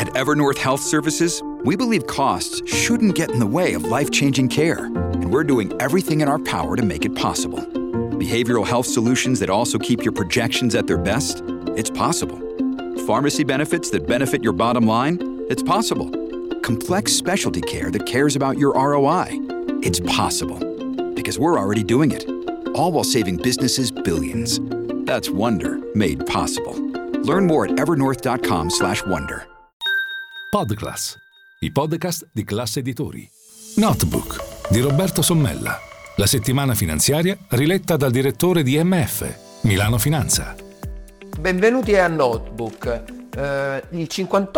At Evernorth Health Services, we believe costs shouldn't get in the way of life-changing care, and we're doing everything in our power to make it possible. Behavioral health solutions that also keep your projections at their best? It's possible. Pharmacy benefits that benefit your bottom line? It's possible. Complex specialty care that cares about your ROI? It's possible. Because we're already doing it. All while saving businesses billions. That's Wonder made possible. Learn more at evernorth.com/wonder. Podclass, i podcast di Classe Editori. Notebook di Roberto Sommella. La settimana finanziaria riletta dal direttore di MF, Milano Finanza. Benvenuti a Notebook. Il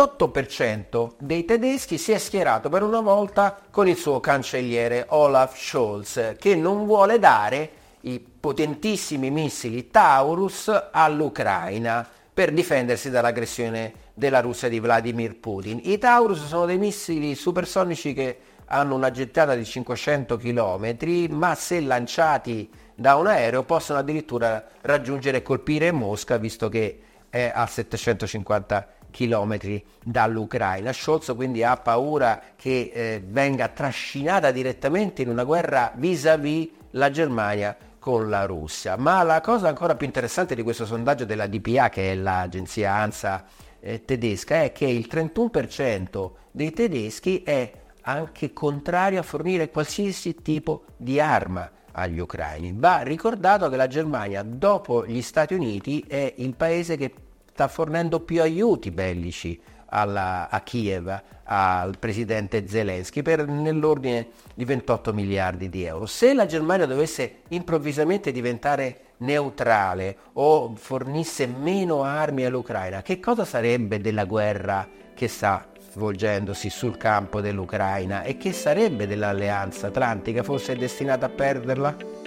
58% dei tedeschi si è schierato per una volta con il suo cancelliere Olaf Scholz, che non vuole dare i potentissimi missili Taurus all'Ucraina per difendersi dall'aggressione della Russia di Vladimir Putin. I Taurus sono dei missili supersonici che hanno una gettata di 500 km, ma se lanciati da un aereo possono addirittura raggiungere e colpire Mosca, visto che è a 750 km dall'Ucraina. Scholz quindi ha paura che venga trascinata direttamente in una guerra vis-à-vis la Germania con la Russia. Ma la cosa ancora più interessante di questo sondaggio della DPA, che è l'agenzia ANSA tedesca, è che il 31% dei tedeschi è anche contrario a fornire qualsiasi tipo di arma agli ucraini. Va ricordato che la Germania, dopo gli Stati Uniti, è il paese che sta fornendo più aiuti bellici a Kiev, al presidente Zelensky, nell'ordine di 28 miliardi di euro. Se la Germania dovesse improvvisamente diventare neutrale o fornisse meno armi all'Ucraina, che cosa sarebbe della guerra che sta svolgendosi sul campo dell'Ucraina e che sarebbe dell'Alleanza Atlantica? Forse è destinata a perderla?